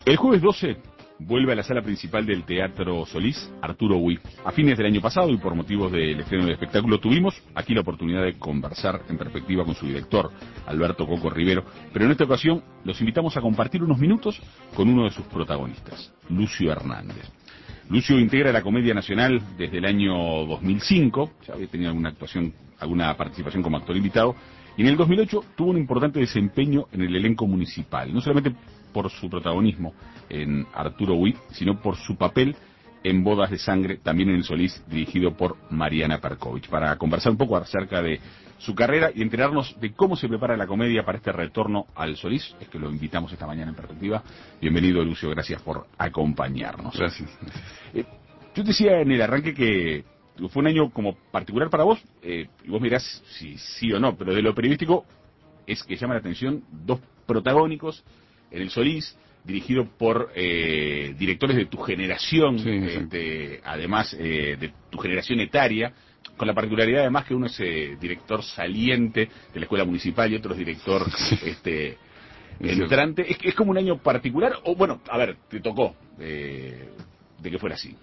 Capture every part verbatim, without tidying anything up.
El jueves doce vuelve a la sala principal del Teatro Solís Arturo Ui. A fines del año pasado y por motivos del estreno del espectáculo tuvimos aquí la oportunidad de conversar en perspectiva con su director, Alberto Coco Rivero, pero en esta ocasión los invitamos a compartir unos minutos con uno de sus protagonistas, Lucio Hernández. Lucio integra la Comedia Nacional desde el año dos mil cinco, ya había tenido alguna actuación, alguna participación como actor invitado, y en el dos mil ocho tuvo un importante desempeño en el elenco municipal, no solamente por su protagonismo en Arturo Ui, sino por su papel en Bodas de Sangre, también en el Solís, dirigido por Mariana Perkovich, para conversar un poco acerca de su carrera y enterarnos de cómo se prepara la comedia para este retorno al Solís. Es que lo invitamos esta mañana en perspectiva. Bienvenido, Lucio, gracias por acompañarnos. Gracias. gracias. Eh, yo te decía en el arranque que fue un año como particular para vos, eh, y vos mirás si sí o no, pero de lo periodístico es que llama la atención dos protagónicos en el Solís, dirigido por eh, directores de tu generación, Sí, este, además eh, de tu generación etaria, con la particularidad además que uno es eh, director saliente de la escuela municipal y otro es director sí. este, es entrante. ¿Es, ¿Es como un año particular? O bueno, a ver, te tocó eh, de que fuera así.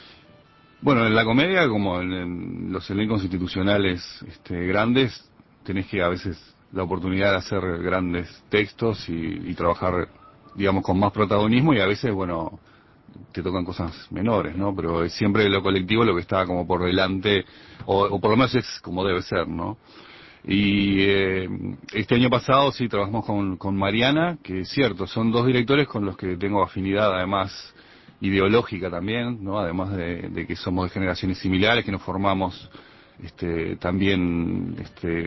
Bueno, en la comedia, como en, en los elencos institucionales este, grandes, tenés que a veces la oportunidad de hacer grandes textos y, y trabajar, digamos, con más protagonismo, y a veces, bueno, te tocan cosas menores, ¿no? Pero es siempre lo colectivo lo que está como por delante, o, o por lo menos es como debe ser, ¿no? Y eh, este año pasado sí trabajamos con, con Mariana, que es cierto, son dos directores con los que tengo afinidad, además ideológica también, ¿no? Además de, de que somos de generaciones similares, que nos formamos este, también este,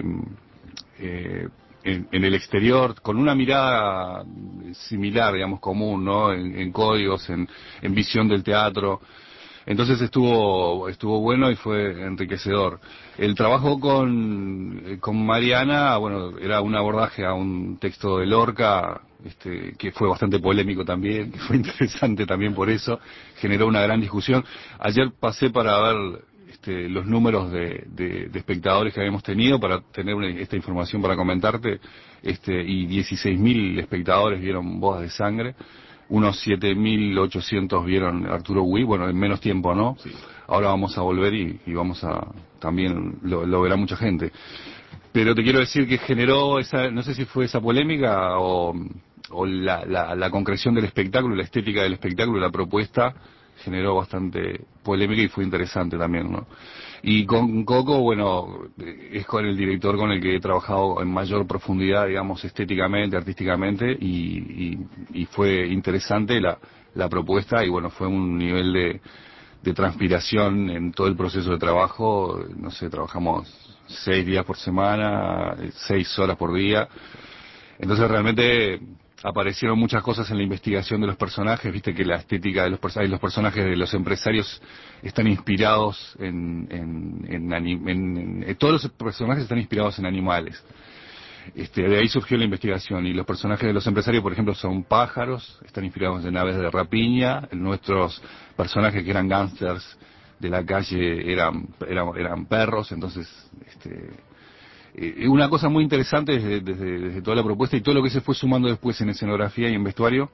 eh, en, en el exterior, con una mirada similar, digamos, común, ¿no? En, en códigos, en, en visión del teatro. Entonces estuvo estuvo bueno y fue enriquecedor. El trabajo con, con Mariana, bueno, era un abordaje a un texto de Lorca, este, que fue bastante polémico también, que fue interesante también por eso, generó una gran discusión. Ayer pasé para ver este, los números de, de, de espectadores que habíamos tenido, para tener una, esta información para comentarte, este, y dieciséis mil espectadores vieron Bodas de Sangre. Unos siete mil ochocientos vieron Arturo Ui, bueno, en menos tiempo, ¿no? Sí. Ahora vamos a volver y, y vamos a, también lo, lo verá mucha gente. Pero te quiero decir que generó esa, no sé si fue esa polémica o, o la, la, la concreción del espectáculo, la estética del espectáculo, la propuesta, generó bastante polémica y fue interesante también, ¿no? Y con Coco, bueno, es con el director con el que he trabajado en mayor profundidad, digamos, estéticamente, artísticamente, y, y, y fue interesante la, la propuesta, y bueno, fue un nivel de, de transpiración en todo el proceso de trabajo. No sé, trabajamos seis días por semana, seis horas por día. Entonces realmente aparecieron muchas cosas en la investigación de los personajes. Viste que la estética de los personajes, los personajes de los empresarios están inspirados en, en, en, anim, en, en todos los personajes están inspirados en animales. Este, de ahí surgió la investigación, y los personajes de los empresarios, por ejemplo, son pájaros, están inspirados en aves de rapiña. Nuestros personajes, que eran gángsters de la calle, eran, eran, eran perros. Entonces, este, eh, una cosa muy interesante desde, desde, desde toda la propuesta, y todo lo que se fue sumando después en escenografía y en vestuario,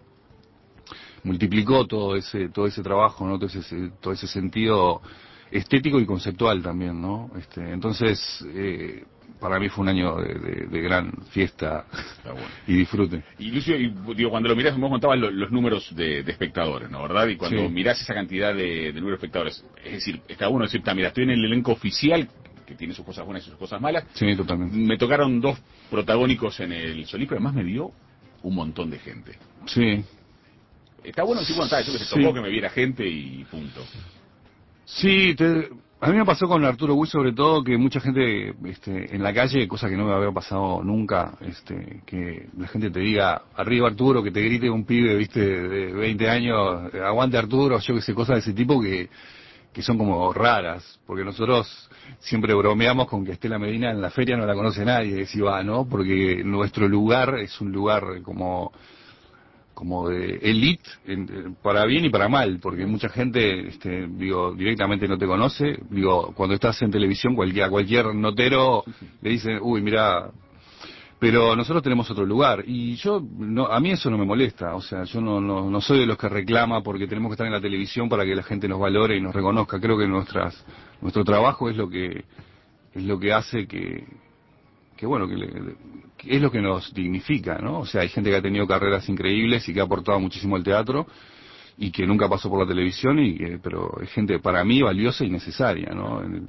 multiplicó todo ese todo ese trabajo, ¿no? Todo ese, todo ese sentido estético y conceptual también, ¿no? Este, entonces, eh, para mí fue un año de, de, de gran fiesta. Está bueno. Y disfrute. Y Lucio, y, digo, cuando lo mirás, vos contabas los, los números de, de espectadores, ¿no? ¿Verdad? Y cuando Sí. mirás esa cantidad de, de números de espectadores, es decir, está bueno decir, mira, estoy en el elenco oficial, que tiene sus cosas buenas y sus cosas malas. Sí, totalmente. Me tocaron dos protagónicos en el Solís, pero además me dio un montón de gente. Sí. Está bueno decir, bueno, está, eso que se Sí. tocó que me viera gente y punto. Sí, te, a mí me pasó con Arturo Ui sobre todo, que mucha gente este, en la calle, cosa que no me había pasado nunca, este, que la gente te diga, arriba Arturo, que te grite un pibe, viste, de veinte años, aguante Arturo, yo que sé, cosas de ese tipo que, que son como raras, porque nosotros siempre bromeamos con que Estela Medina en la feria no la conoce nadie, si va, ¿no? Porque nuestro lugar es un lugar como como de elite, en, para bien y para mal, porque mucha gente, este, digo, directamente no te conoce. Digo, cuando estás en televisión, cualquier, a cualquier notero le dicen, uy, mira, Pero nosotros tenemos otro lugar y yo, no, a mí eso no me molesta, o sea, yo no, no, no soy de los que reclama porque tenemos que estar en la televisión para que la gente nos valore y nos reconozca. Creo que nuestras, nuestro trabajo es lo que, es lo que hace que, que bueno, que, le, que es lo que nos dignifica, ¿no? O sea, hay gente que ha tenido carreras increíbles y que ha aportado muchísimo al teatro y que nunca pasó por la televisión y que, pero es gente para mí valiosa y necesaria, ¿no? En el,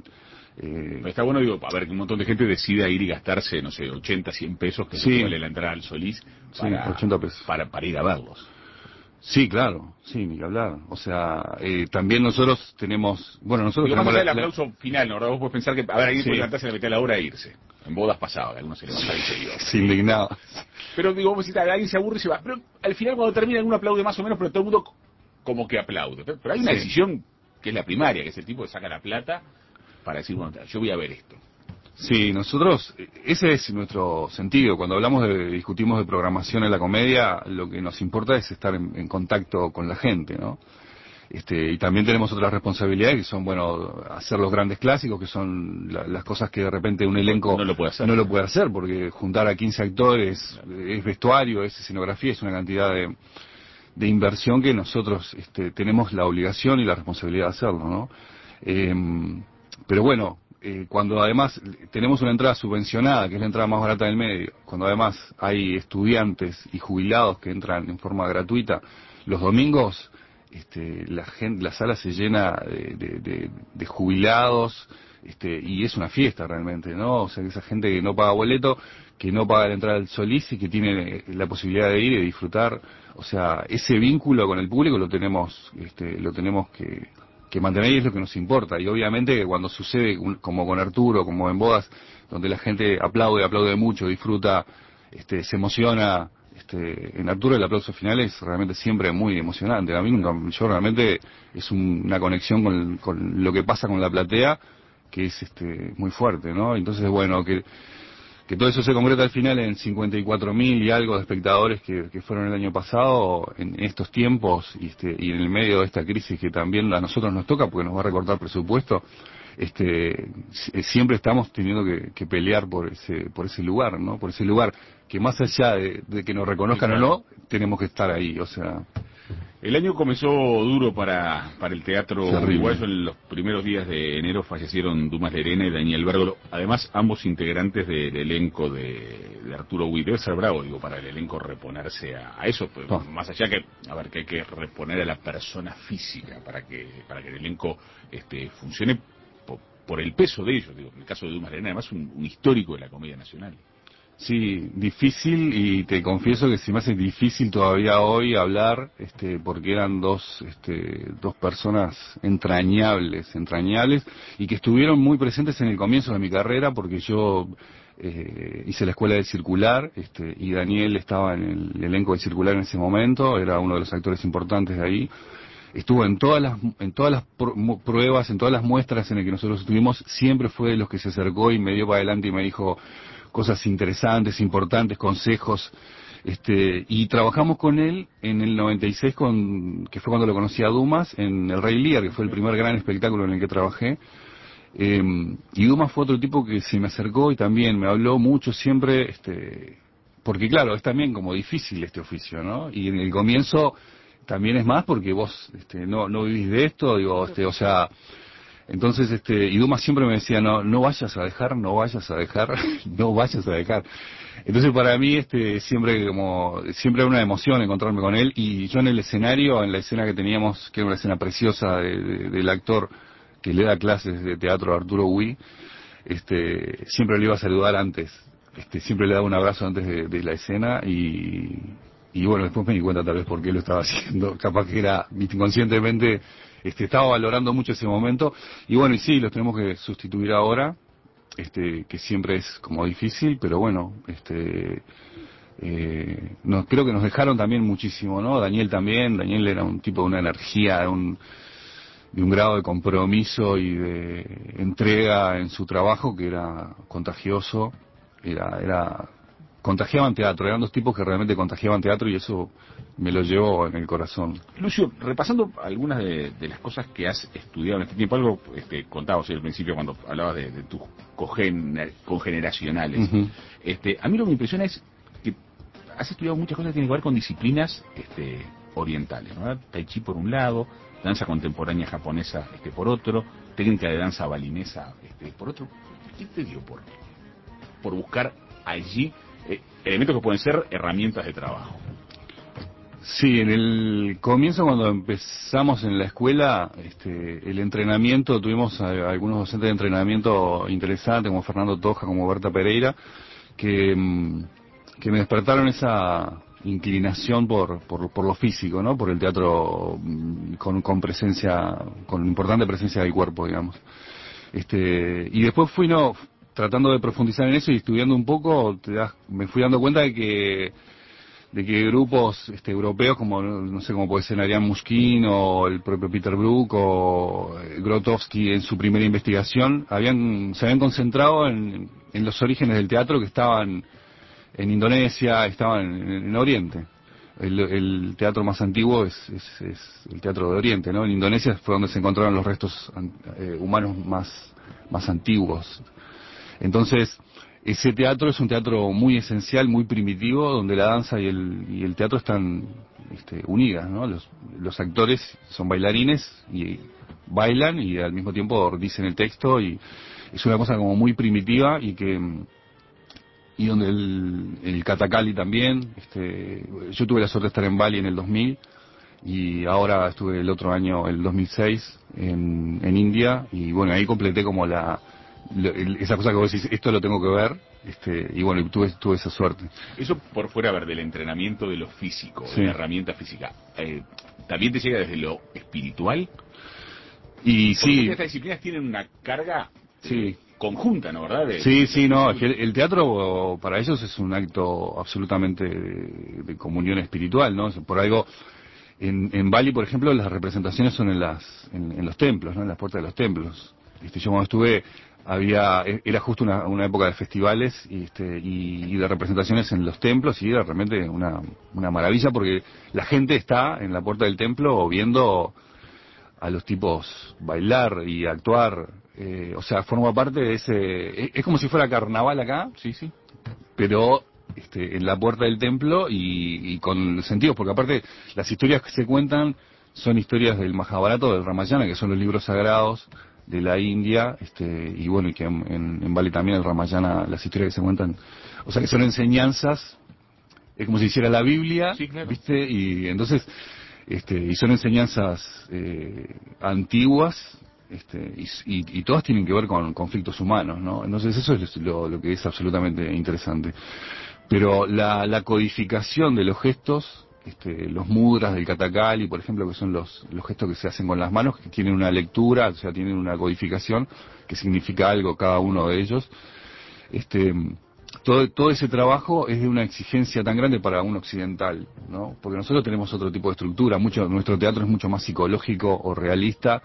Eh, Está bueno, digo, a ver, que un montón de gente decida ir y gastarse, no sé, ochenta, cien pesos, que sí, vale la entrada al Solís, para, sí, ochenta pesos. Para, para ir a verlos. Sí, claro, sí, ni que hablar. O sea, eh, también nosotros tenemos, bueno, nosotros digo, tenemos más allá la, del aplauso la... final, ¿no? Vos podés pensar que, a ver, alguien sí. puede levantarse a la mitad de la hora e irse. En bodas pasaba, que algunos se levantaban y se iban. Sí, indignado. Pero digo, vos decís, alguien se aburre y se va. Pero al final cuando termina, uno aplaude más o menos, pero todo el mundo como que aplaude. Pero, pero hay una sí. decisión que es la primaria, que es el tipo que saca la plata para decir, bueno, yo voy a ver esto. Sí, nosotros, ese es nuestro sentido. Cuando hablamos de, discutimos de programación en la comedia, lo que nos importa es estar en, en contacto con la gente, ¿no? Este, y también tenemos otras responsabilidades que son, bueno, hacer los grandes clásicos, que son la, las cosas que de repente un elenco no lo puede hacer, no lo puede hacer porque juntar a quince actores, claro. es vestuario, es escenografía, es una cantidad de, de inversión que nosotros este, tenemos la obligación y la responsabilidad de hacerlo, ¿no? Eh, pero bueno, eh, cuando además tenemos una entrada subvencionada, que es la entrada más barata del medio, cuando además hay estudiantes y jubilados que entran en forma gratuita, los domingos este, la gente, la sala se llena de, de, de, de jubilados, este, y es una fiesta realmente, ¿no? O sea, esa gente que no paga boleto, que no paga la entrada al Solís y que tiene la posibilidad de ir y de disfrutar, o sea, ese vínculo con el público lo tenemos, este, lo tenemos que que mantener y es lo que nos importa. Y obviamente que cuando sucede, como con Arturo, como en bodas, donde la gente aplaude, aplaude mucho, disfruta, este, se emociona, este, en Arturo el aplauso final es realmente siempre muy emocionante. A mí nunca, yo realmente es un, una conexión con, con lo que pasa con la platea que es este, muy fuerte, ¿no? Entonces, bueno, que que todo eso se concreta al final en cincuenta y cuatro mil y algo de espectadores que, que fueron el año pasado en estos tiempos y, este, y en el medio de esta crisis que también a nosotros nos toca porque nos va a recortar presupuesto, este, siempre estamos teniendo que, que pelear por ese por ese lugar, ¿no? Por ese lugar que más allá de, de que nos reconozcan claro. o no, tenemos que estar ahí, o sea... El año comenzó duro para, para el teatro uruguayo. En los primeros días de enero fallecieron Dumas Lerena y Daniel Bérgolo. Además, ambos integrantes del elenco de, de Arturo Uy. Debe ser bravo, digo, para el elenco reponerse a, a eso. Pues, oh. Más allá que, a ver, que hay que reponer a la persona física para que para que el elenco este, funcione por, por el peso de ellos. Digo, en el caso de Dumas Lerena, además, un, un histórico de la comedia nacional. Sí, difícil y te confieso que se me hace difícil todavía hoy hablar, este, porque eran dos, este, dos personas entrañables, entrañables y que estuvieron muy presentes en el comienzo de mi carrera porque yo eh, hice la escuela de Circular, este, y Daniel estaba en el elenco de Circular en ese momento, era uno de los actores importantes de ahí. Estuvo en todas las en todas las pruebas, en todas las muestras en las que nosotros estuvimos, siempre fue de los que se acercó y me dio para adelante y me dijo cosas interesantes, importantes, consejos, este, y trabajamos con él en el noventa y seis, con, que fue cuando lo conocí a Dumas, en El Rey Lear, que fue el primer gran espectáculo en el que trabajé, eh, y Dumas fue otro tipo que se me acercó y también me habló mucho siempre, este, porque claro, es también como difícil este oficio, ¿no? Y en el comienzo también es más porque vos este, no, no vivís de esto, digo, este, o sea... Entonces, este, y Dumas siempre me decía, no, no vayas a dejar, no vayas a dejar, no vayas a dejar. Entonces para mí, este, siempre como, siempre era una emoción encontrarme con él y yo en el escenario, en la escena que teníamos, que era una escena preciosa de, de, del actor que le da clases de teatro a Arturo Uy, este, siempre le iba a saludar antes, este, siempre le daba un abrazo antes de, de la escena y, y bueno, después me di cuenta tal vez por qué lo estaba haciendo, capaz que era inconscientemente, este, estaba valorando mucho ese momento y bueno, y sí, los tenemos que sustituir ahora, este, que siempre es como difícil, pero bueno, este, eh, nos, creo que nos dejaron también muchísimo, ¿no? Daniel también, Daniel era un tipo de una energía, de un, de un grado de compromiso y de entrega en su trabajo que era contagioso, era, era contagiaban teatro, eran dos tipos que realmente contagiaban teatro y eso me lo llevo en el corazón. Lucio, repasando algunas de, de las cosas que has estudiado en este tiempo, algo este, contabas al principio cuando hablabas de, de tus cogener, congeneracionales, Uh-huh. este, a mí lo que me impresiona es que has estudiado muchas cosas que tienen que ver con disciplinas este, orientales, ¿no? Tai Chi por un lado, danza contemporánea japonesa este, por otro, técnica de danza balinesa este, por otro. ¿Qué te dio por, por buscar allí eh, elementos que pueden ser herramientas de trabajo? Sí, en el comienzo cuando empezamos en la escuela, este, el entrenamiento, tuvimos a, a algunos docentes de entrenamiento interesantes como Fernando Toja, como Berta Pereira, que, que me despertaron esa inclinación por, por, por lo físico, ¿no? Por el teatro con, con presencia, con importante presencia del cuerpo, digamos. Este, y después fui no tratando de profundizar en eso y estudiando un poco, te das, me fui dando cuenta de que de que grupos este, europeos como, no sé, como puede ser Ariane Mushkin o el propio Peter Brook o Grotowski en su primera investigación, habían se habían concentrado en, en los orígenes del teatro que estaban en Indonesia, estaban en, en Oriente. El, el teatro más antiguo es, es, es el teatro de Oriente, ¿no? En Indonesia fue donde se encontraron los restos eh, humanos más, más antiguos. Entonces, ese teatro es un teatro muy esencial, muy primitivo, donde la danza y el, y el teatro están este, unidas, ¿no? Los, los actores son bailarines y bailan y al mismo tiempo dicen el texto y es una cosa como muy primitiva y que y donde el, el Kathakali también. Este, yo tuve la suerte de estar en Bali en el dos mil y ahora estuve el otro año, el dos mil seis, en, en India y bueno, ahí completé como la esa cosa que vos decís, esto lo tengo que ver, este, y bueno, tuve, tuve esa suerte. Eso por fuera, a ver, del entrenamiento de lo físico, Sí. de la herramienta física, eh, ¿también te llega desde lo espiritual? Y Porque sí. estas disciplinas tienen una carga sí. eh, conjunta, ¿no? ¿Verdad? De, sí, de sí, no, es que el, el teatro para ellos es un acto absolutamente de, de comunión espiritual, ¿no? Por algo, en, en Bali, por ejemplo, las representaciones son en las en, en los templos, ¿no? En las puertas de los templos. Este, yo cuando estuve había era justo una, una época de festivales y, este, y, y de representaciones en los templos y era realmente una, una maravilla porque la gente está en la puerta del templo viendo a los tipos bailar y actuar, eh, o sea, forma parte de ese, es, es como si fuera carnaval acá, sí, sí, pero este, en la puerta del templo y, y con sentidos, porque aparte las historias que se cuentan son historias del Mahabharata, del Ramayana, que son los libros sagrados de la India, este, y bueno, y que en, en, en Bali también el Ramayana, las historias que se cuentan, o sea, que son enseñanzas, es como si hiciera la Biblia, sí, claro. ¿viste? Y entonces, este, y son enseñanzas eh, antiguas, este, y, y, y todas tienen que ver con conflictos humanos, ¿no? Entonces eso es lo, lo que es absolutamente interesante. Pero la, la codificación de los gestos, este, los mudras del Kathakali, por ejemplo, que son los, los gestos que se hacen con las manos, que tienen una lectura, o sea, tienen una codificación, que significa algo cada uno de ellos, este... Todo, todo ese trabajo es de una exigencia tan grande para un occidental, ¿no? Porque nosotros tenemos otro tipo de estructura, mucho, nuestro teatro es mucho más psicológico o realista,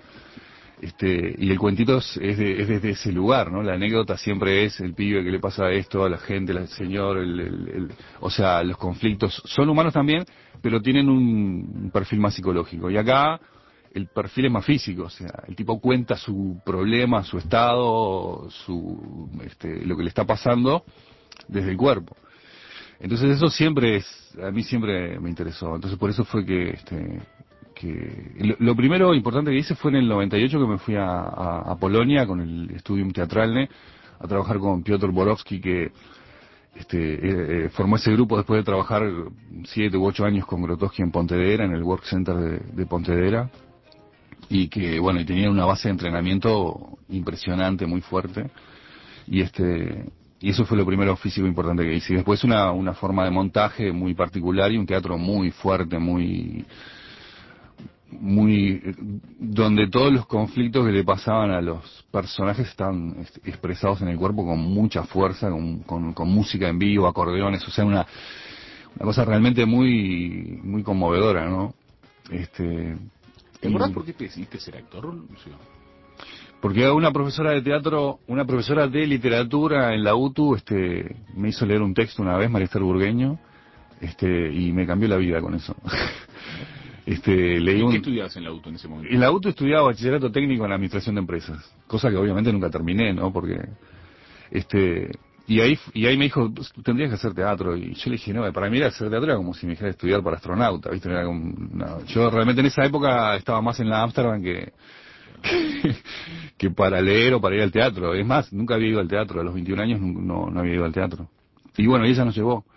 este, y el cuentito es, es, de, es desde ese lugar, ¿no? La anécdota siempre es el pibe que le pasa esto a la gente, el señor, el, el, el, o sea, los conflictos son humanos también, pero tienen un, un perfil más psicológico. Y acá el perfil es más físico, o sea, el tipo cuenta su problema, su estado, su, este, lo que le está pasando desde el cuerpo. Entonces eso siempre es, a mí siempre me interesó. Entonces por eso fue que, este, que lo, lo primero importante que hice fue en el noventa y ocho que me fui a, a, a Polonia con el Studium Teatralne a trabajar con Piotr Borowski que este, eh, eh, formó ese grupo después de trabajar siete u ocho años con Grotowski en Pontedera, en el Work Center de, de Pontedera, y que bueno, y tenía una base de entrenamiento impresionante, muy fuerte, y este y eso fue lo primero físico importante que hice. Y después una, una forma de montaje muy particular y un teatro muy fuerte, muy muy donde todos los conflictos que le pasaban a los personajes están expresados en el cuerpo con mucha fuerza, con, con, con música en vivo, acordeones, o sea, una, una cosa realmente muy muy conmovedora, ¿no? Este, ¿Te y, acordás por qué te decidiste ser actor, Lucio? Porque una profesora de teatro, una profesora de literatura en la U T U, este, me hizo leer un texto una vez, María Esther Burgueño, este, y me cambió la vida con eso. Este, leí un... ¿Qué estudiabas en la U T U en ese momento? En la U T U estudiaba bachillerato técnico en administración de empresas, cosa que obviamente nunca terminé, ¿no? Porque, este, y ahí, y ahí me dijo, pues, tendrías que hacer teatro, y yo le dije, no, para mí era hacer teatro era como si me dijera estudiar para astronauta, ¿viste? Era como, no. Yo realmente en esa época estaba más en la Amsterdam que, que, que para leer o para ir al teatro. Es más, nunca había ido al teatro, a los veintiún años no, no había ido al teatro. Y bueno, y ella nos llevó.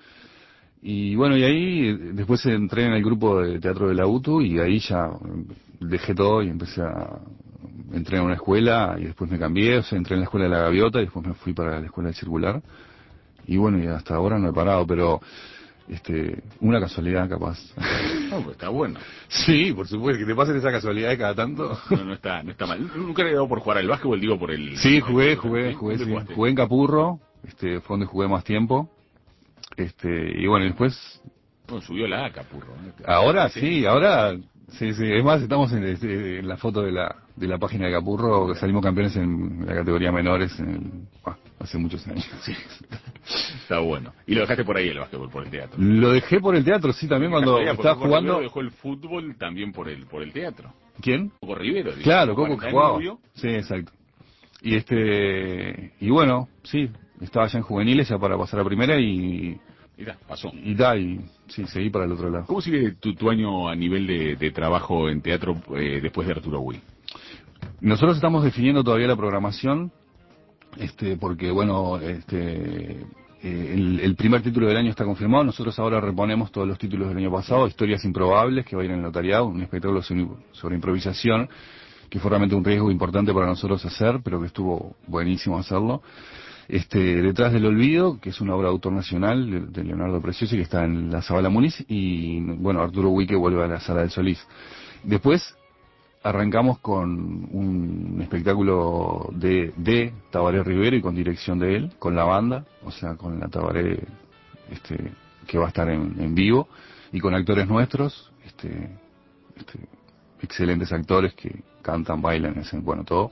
Y bueno, y ahí después entré en el grupo de teatro de la U T U y ahí ya dejé todo y empecé a... Entré en una escuela y después me cambié, o sea, entré en la escuela de la Gaviota y después me fui para la escuela del Circular. Y bueno, y hasta ahora no he parado, pero este una casualidad capaz. No, pues está bueno. Sí, por supuesto, que te pasen esa casualidad de cada tanto. No, no está, no está mal. Nunca le he dado por jugar al básquetbol, digo por el... Sí, jugué, el- jugué, ¿sí? jugué, ¿Dónde sí. jugaste? Jugué en Capurro, este, fue donde jugué más tiempo. Este, y bueno, y después Bueno, subió la A, Capurro. ¿eh? ahora sí, ahora sí, sí, es más, estamos en, este, en la foto de la de la página de Capurro, que salimos campeones en la categoría menores en el, ah, hace muchos años. Sí. Está bueno. Y lo dejaste por ahí el básquetbol, por el teatro. Lo dejé por el teatro, sí, también cuando Casualidad, porque estaba Coco Rivero jugando. dejó el fútbol también por el por el teatro. ¿Quién? Coco Rivero. digo, Claro, como Coco para que estar en jugaba. Rubio. Sí, exacto. Y este y bueno, sí, estaba ya en juveniles ya para pasar a primera y Mira, pasó. y da y sí, seguí para el otro lado. ¿Cómo sigue tu, tu año a nivel de, de trabajo en teatro eh, después de Arturo Huy? Nosotros estamos definiendo todavía la programación, este, porque bueno, este, eh, el, el primer título del año está confirmado. Nosotros ahora reponemos todos los títulos del año pasado, Historias Improbables, que va a ir en el notariado, un espectáculo sobre, sobre improvisación, que fue realmente un riesgo importante para nosotros hacer, pero que estuvo buenísimo hacerlo. Este, Detrás del Olvido, que es una obra de autor nacional de, de Leonardo Preciosi, que está en la Zabala Muniz, y bueno, Arturo Huy, que vuelve a la Sala del Solís. Después arrancamos con un espectáculo de, de Tabaré Rivero y con dirección de él, con la banda, o sea, con la Tabaré, este, que va a estar en, en vivo, y con actores nuestros, este, este, excelentes actores que cantan, bailan, hacen, bueno, todo.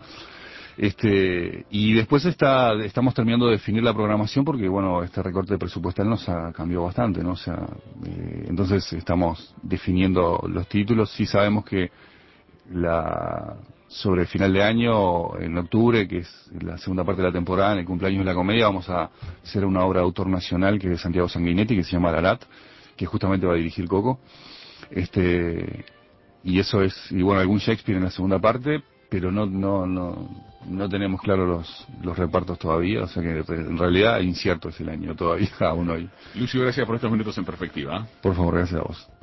Este, y después está, estamos terminando de definir la programación porque, bueno, este recorte presupuestal nos ha cambiado bastante, ¿no? O sea, eh, entonces estamos definiendo los títulos. Sí sabemos que la sobre el final de año, en octubre, que es la segunda parte de la temporada, en el cumpleaños de la comedia, vamos a hacer una obra de autor nacional que es de Santiago Sanguinetti, que se llama Larat, que justamente va a dirigir Coco. Este, y eso es, y bueno, algún Shakespeare en la segunda parte, pero no no no no tenemos claro los los repartos todavía, o sea que en realidad incierto es el año todavía aún hoy. Lucio, gracias por estos minutos en perspectiva. ¿eh? Por favor, gracias a vos.